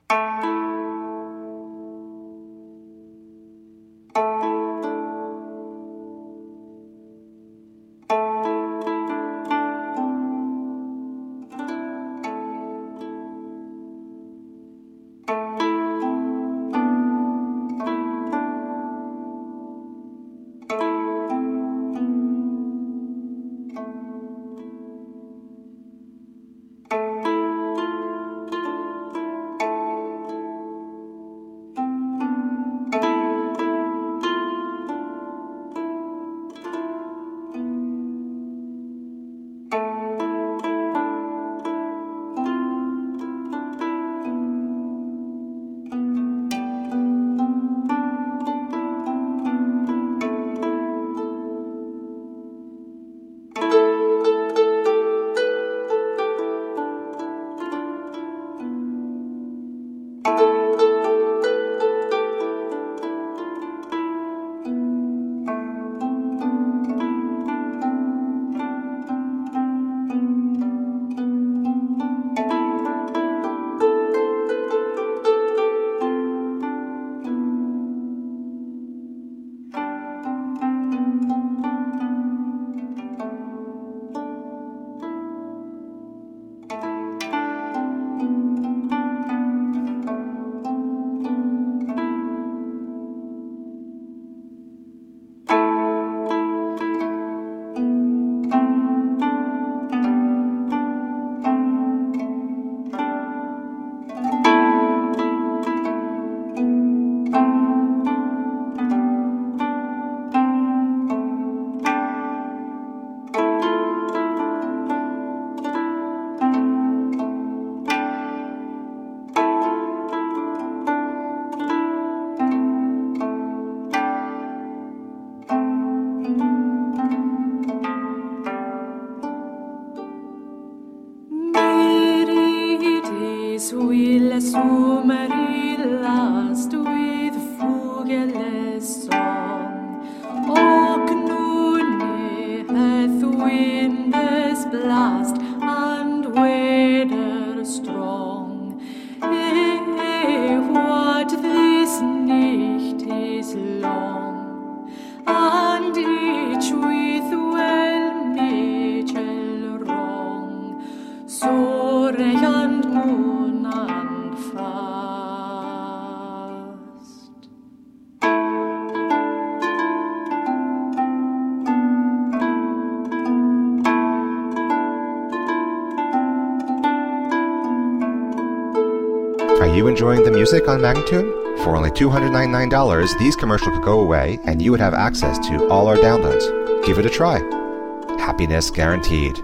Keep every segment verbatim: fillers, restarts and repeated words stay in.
Are you enjoying the music on Magnatune? For only two hundred ninety-nine dollars, these commercials could go away and you would have access to all our downloads. Give it a try. Happiness guaranteed.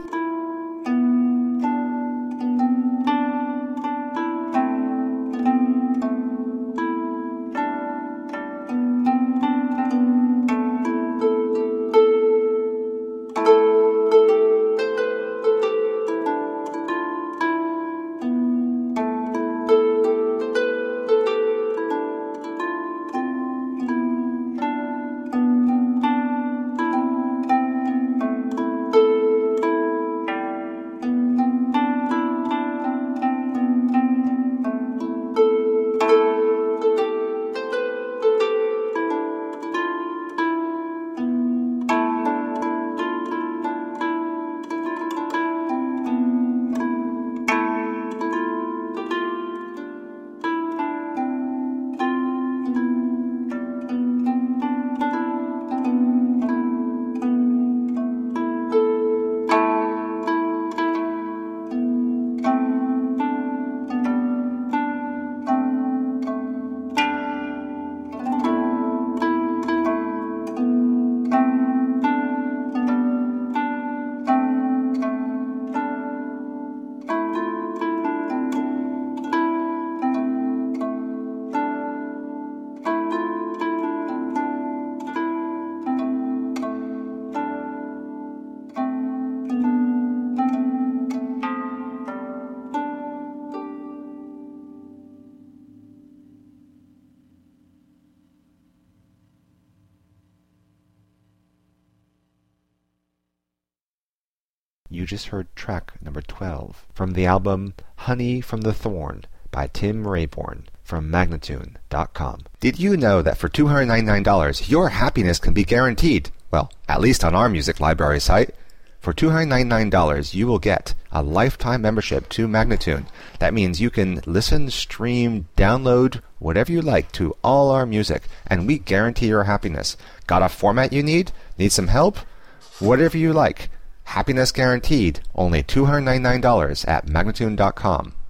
You just heard track number twelve from the album Honey from the Thorn by Tim Rayborn from Magnatune dot com. Did you know that for two hundred ninety-nine dollars your happiness can be guaranteed? Well, at least on our music library site. For two hundred ninety-nine dollars you will get a lifetime membership to Magnatune. That means you can listen, stream, download, whatever you like to all our music, and we guarantee your happiness. Got a format you need? Need some help? Whatever you like. Happiness guaranteed. Only two hundred ninety-nine dollars at Magnatune dot com.